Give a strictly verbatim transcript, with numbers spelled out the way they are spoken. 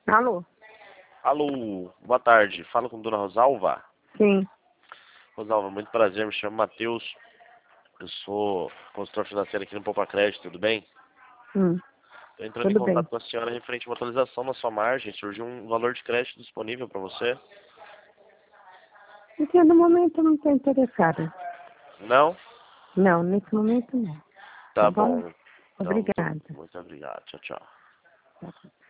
Alô? Alô, boa tarde. Fala com Dona Rosalva. Sim. Rosalva, muito prazer. Me chamo Matheus. Eu sou consultor financeiro aqui no Poupa Crédito, tudo bem? Hum. Estou entrando em Tudo bem. contato com a senhora referente a uma atualização na sua margem. Surgiu um valor de crédito disponível para você? Porque no momento eu não estou interessada. Não? Não, nesse momento não. Tá Tá bom? bom. Então, muito, Obrigada. muito obrigado. Tchau, tchau. Tá bom.